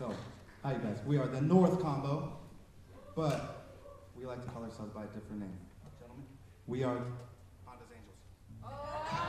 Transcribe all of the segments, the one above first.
So, hi you guys. We are the North Combo, but we like to call ourselves by a different name. Gentlemen, we are Honda's Angels.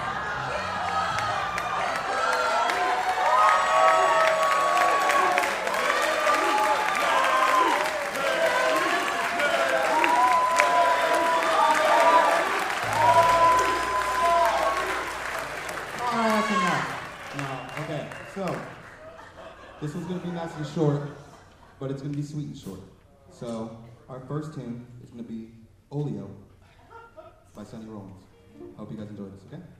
Alright, that's enough. No, okay, so this one's gonna be nice and short, but it's gonna be sweet and short. So our first tune is gonna be Oleo by Sonny Rollins. Hope you guys enjoy this, okay?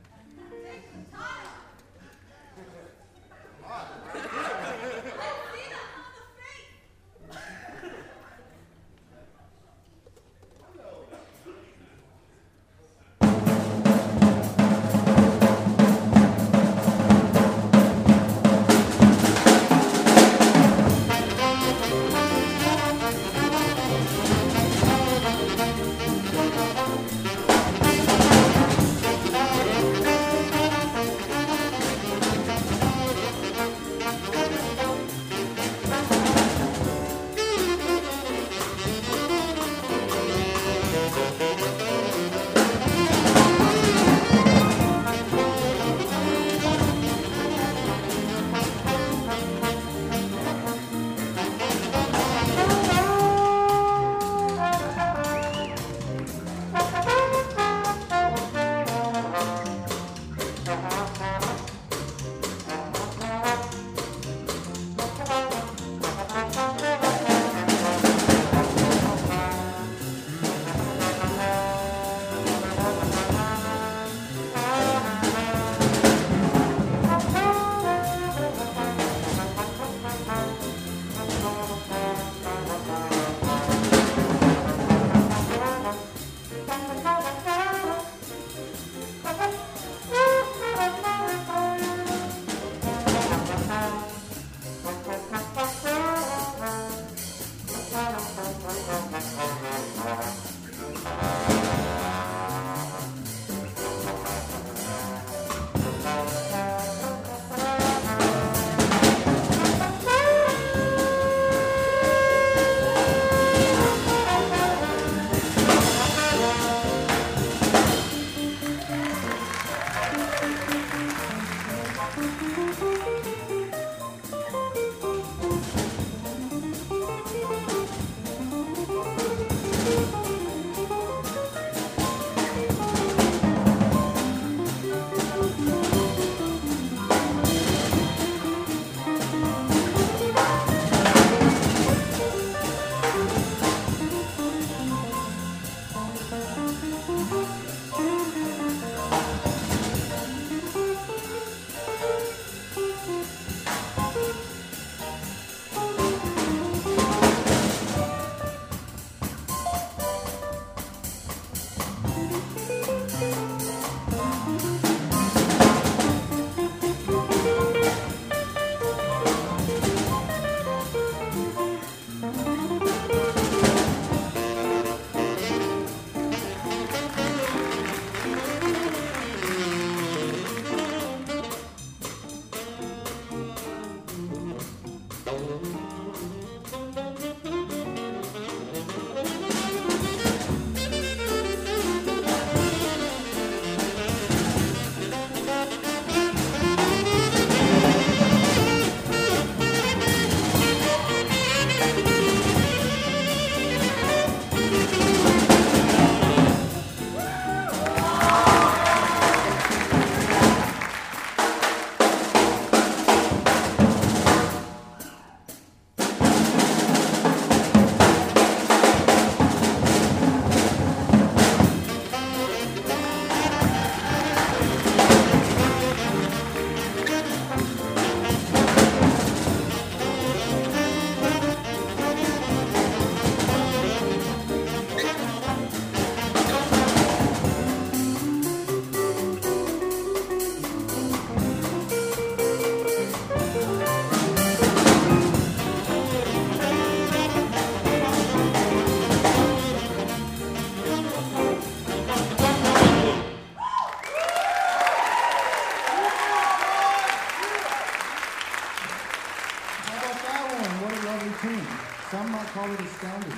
call it astounding.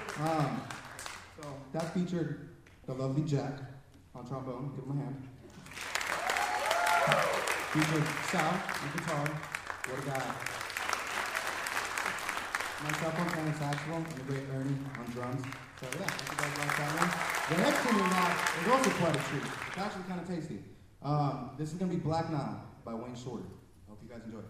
So that featured the lovely Jack on trombone. Give him a hand. Featured Sal on guitar. What a guy. Myself on tenor saxophone, and the great Ernie on drums. So yeah, hope you guys like that one. The next one we got is also quite a treat. It's actually kind of tasty. This is going to be Black Nile by Wayne Shorter. I hope you guys enjoy it.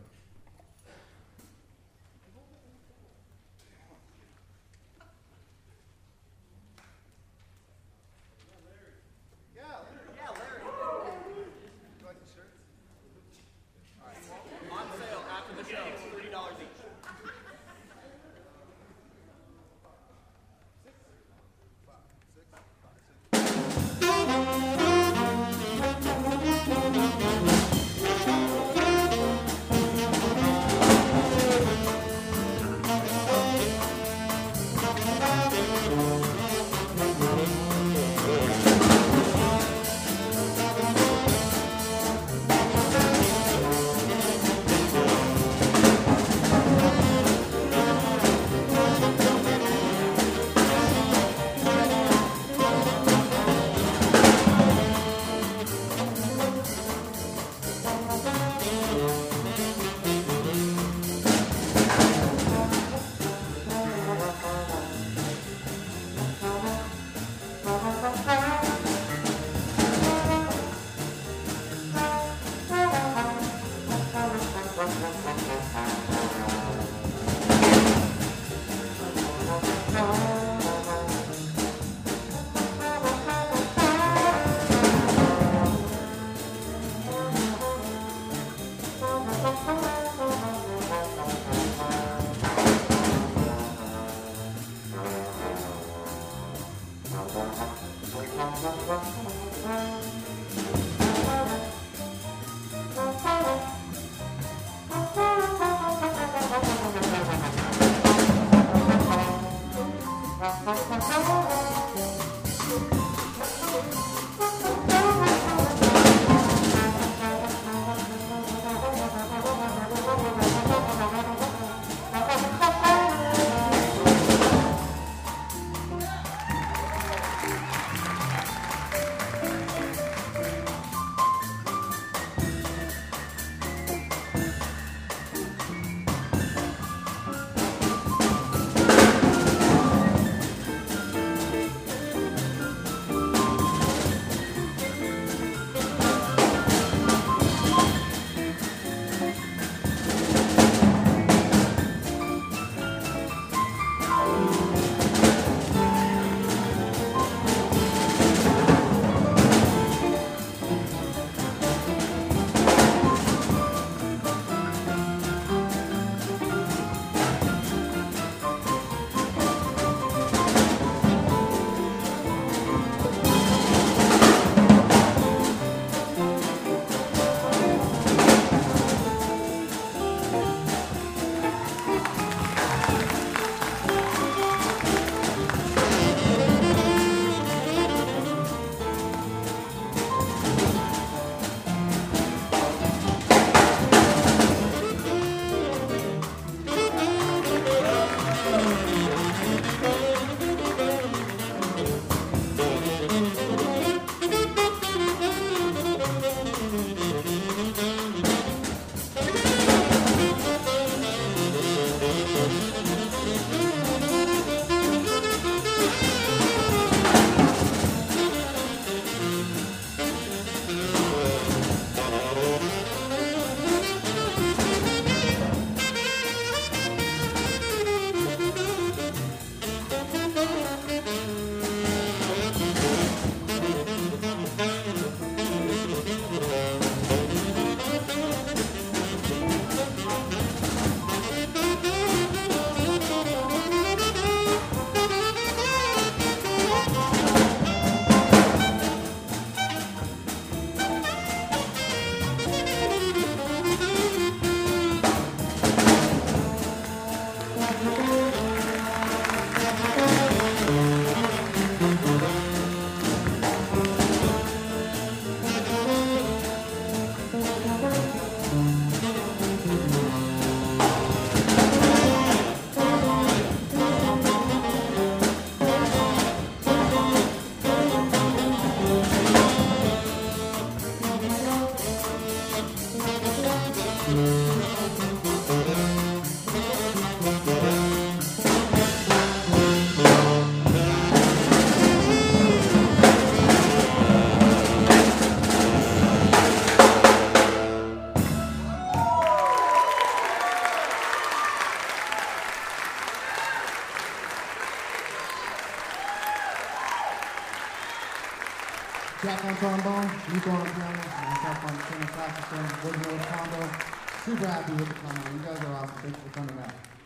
Jack on trombone, Nico on piano, myself on tenor saxophone, working with combo. Super happy with the combo. You guys are awesome. Thanks for coming out.